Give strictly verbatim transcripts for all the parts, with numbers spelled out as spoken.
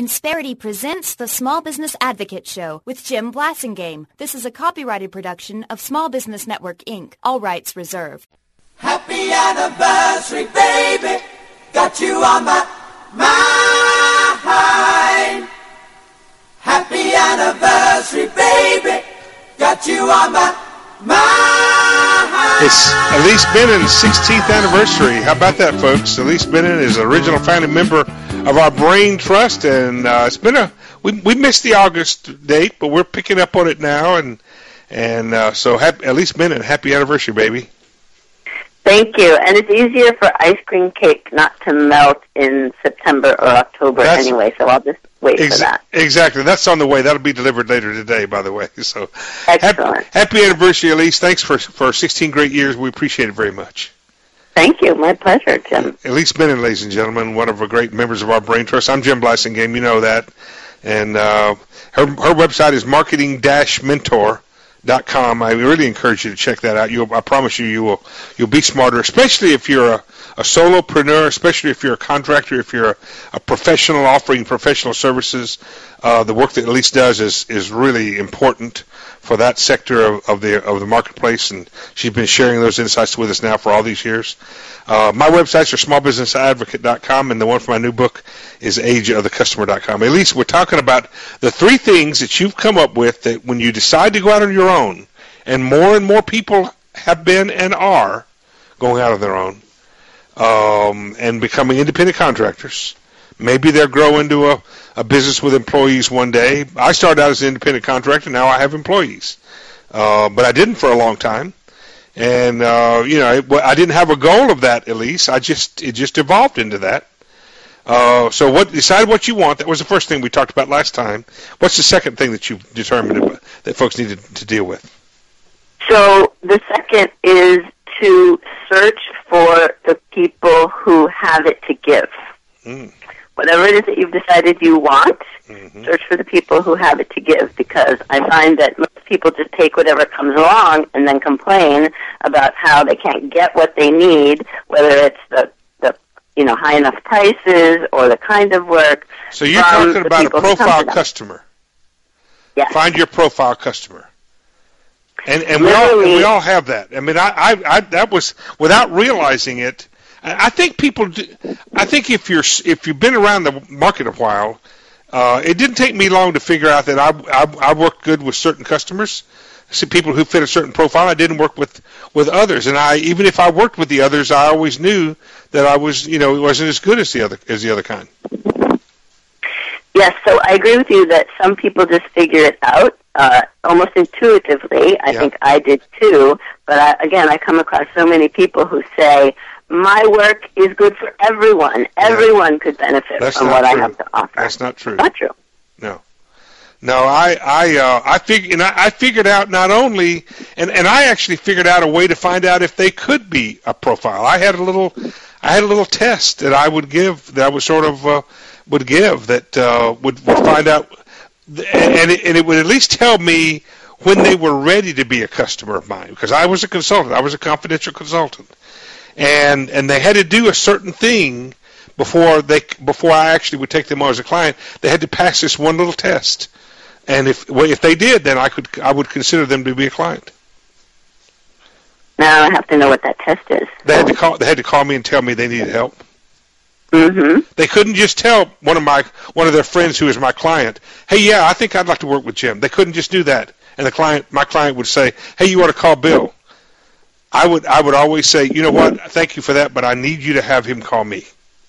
Insperity presents the Small Business Advocate Show with Jim Blasingame. This is a copyrighted production of Small Business Network, Incorporated. All rights reserved. Happy anniversary, baby. Got you on my mind. Happy anniversary, baby. Got you on my mind. It's Elise Bennon's sixteenth anniversary. How about that, folks? Elise Bennon is an original founding member of our Brain Trust, and uh, it's been a we we missed the August date, but we're picking up on it now, and and uh, so happy, Elise Bennon, happy anniversary, baby. Thank you. And it's easier for ice cream cake not to melt in September or October That's, anyway, so I'll just wait ex- for that. Exactly. That's on the way. That'll be delivered later today, by the way. So, excellent. Happy, happy anniversary, Elise. Thanks for for sixteen great years. We appreciate it very much. Thank you. My pleasure, Jim. Elise Bennon, ladies and gentlemen, one of the great members of our Brain Trust. I'm Jim Blasingame. You know that. And uh, her her website is marketing dash mentor dot com. I really encourage you to check that out. You'll, I promise you, you will you'll be smarter, especially if you're a, a solopreneur, especially if you're a contractor, if you're a, a professional offering professional services. Uh, the work that Elise does is is really important for that sector of, of the of the marketplace, and she's been sharing those insights with us now for all these years. Uh, my websites are small business advocate dot com, and the one for my new book is age of the customer dot com. Elise, we're talking about the three things that you've come up with that when you decide to go out on your own, and more and more people have been and are going out on their own um, and becoming independent contractors. Maybe they'll grow into a, a business with employees one day. I started out as an independent contractor. Now I have employees. Uh, but I didn't for a long time. And, uh, you know, it, I didn't have a goal of that, Elise. I just, it just evolved into that. Uh, so what, decide what you want. That was the first thing we talked about last time. What's the second thing that you've determined that folks need to, to deal with? So the second is to search for the people who have it to give. Mm. Whatever it is that you've decided you want, mm-hmm. search for the people who have it to give, because I find that most people just take whatever comes along and then complain about how they can't get what they need, whether it's the, the you know, high enough prices or the kind of work. So you're talking about a profile customer. Yes. Find your profile customer. And and we all and we all have that. I mean, I, I, I that was, without realizing it, I think people. Do, I think if you're if you've been around the market a while, uh, it didn't take me long to figure out that I, I I worked good with certain customers. I see people who fit a certain profile. I didn't work with, with others, and I even if I worked with the others, I always knew that I was you know wasn't as good as the other as the other kind. Yes, so I agree with you that some people just figure it out uh, almost intuitively. I yeah. think I did too. But I, again, I come across so many people who say, my work is good for everyone. Everyone yeah. could benefit That's from what true. I have to offer. That's not true. Not true. No. No, I I uh, I figured and I, I figured out not only and, and I actually figured out a way to find out if they could be a profile. I had a little I had a little test that I would give that I would sort of uh, would give that uh, would, would find out and it, and it would at least tell me when they were ready to be a customer of mine, because I was a consultant. I was a confidential consultant. And and they had to do a certain thing before they before I actually would take them on as a client. They had to pass this one little test, and if well, if they did, then I could I would consider them to be a client. Now I have to know what that test is. They had to call. They had to call me and tell me they needed help. Mm-hmm. They couldn't just tell one of my one of their friends who is my client, "Hey, yeah, I think I'd like to work with Jim." They couldn't just do that, and the client, my client, would say, "Hey, you ought to call Bill." I would I would always say, you know what, thank you for that, but I need you to have him call me.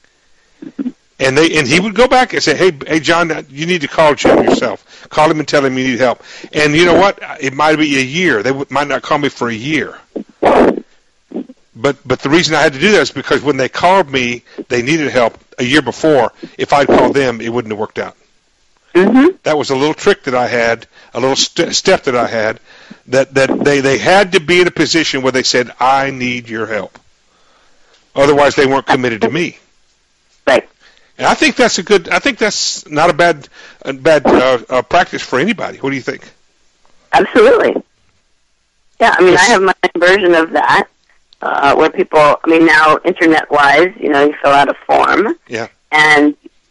And they and he would go back and say, hey, hey, John, you need to call Jim yourself. Call him and tell him you need help. And you know what? It might be a year. They would, might not call me for a year. But but the reason I had to do that is because when they called me, they needed help a year before. If I'd called them, it wouldn't have worked out. Mm-hmm. That was a little trick that I had, a little st- step that I had, that, that they, they had to be in a position where they said, I need your help. Otherwise, they weren't committed to me. Right. And I think that's a good, I think that's not a bad a bad uh, uh, practice for anybody. What do you think? Absolutely. Yeah, I mean, yes. I have my version of that, uh, where people, I mean, now internet-wise, you know, you fill out a form. Yeah. And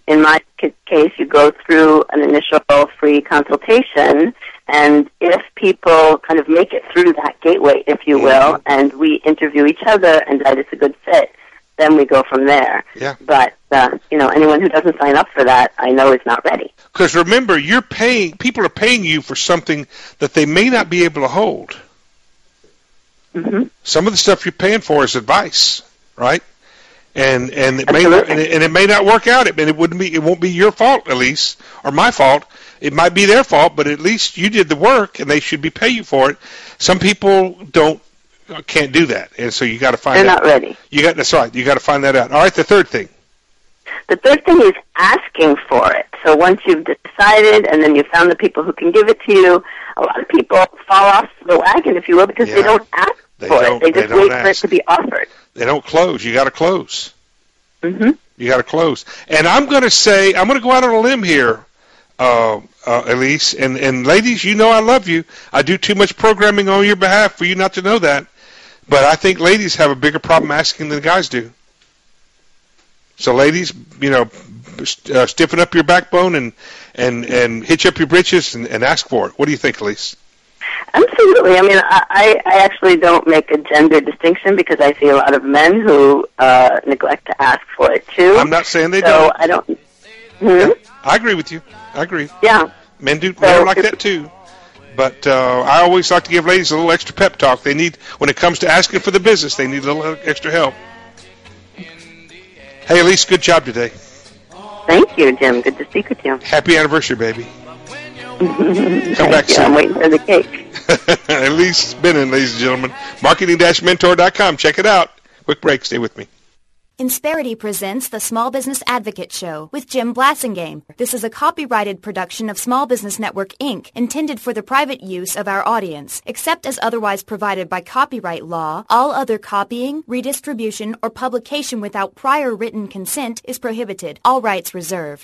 in my case, you go through an initial free consultation, and if people kind of make it through that gateway, if you will, and we interview each other and decide it's a good fit, then we go from there. Yeah. But, uh, you know, anyone who doesn't sign up for that, I know is not ready. Because remember, you're paying, people are paying you for something that they may not be able to hold. Mm-hmm. Some of the stuff you're paying for is advice, right? And and it Absolutely. may not, and it, and it may not work out. It, it wouldn't be, it won't be your fault, at least, or my fault. It might be their fault, but at least you did the work, and they should be paying you for it. Some people don't, can't do that, and so you got to find. They're out. not ready. You got that's right. You got to find that out. All right. The third thing. The third thing is asking for it. So once you've decided, and then you found the people who can give it to you, a lot of people fall off the wagon, if you will, because yeah. they don't ask they for don't, it. They just they wait ask. for it to be offered. They don't close. You got to close. Mm-hmm. You got to close. And I'm going to say, I'm going to go out on a limb here, uh, uh, Elise. And, and ladies, you know I love you. I do too much programming on your behalf for you not to know that. But I think ladies have a bigger problem asking than guys do. So ladies, you know, uh, stiffen up your backbone and, and, and hitch up your britches and, and ask for it. What do you think, Elise? Absolutely. I mean, I, I actually don't make a gender distinction because I see a lot of men who uh, neglect to ask for it, too. I'm not saying they so don't. I don't. Hmm? Yeah, I agree with you. I agree. Yeah. Men do so men are like that, too. But uh, I always like to give ladies a little extra pep talk. They need, when it comes to asking for the business, they need a little extra help. Hey, Elise, good job today. Thank you, Jim. Good to speak with you. Happy anniversary, baby. Come back you. soon. I'm waiting for the cake. Elise Bennon, ladies and gentlemen. marketing dash mentor dot com. Check it out. Quick break. Stay with me. Insperity presents the Small Business Advocate Show with Jim Blassingame. This is a copyrighted production of Small Business Network, Incorporated, intended for the private use of our audience. Except as otherwise provided by copyright law, all other copying, redistribution, or publication without prior written consent is prohibited. All rights reserved.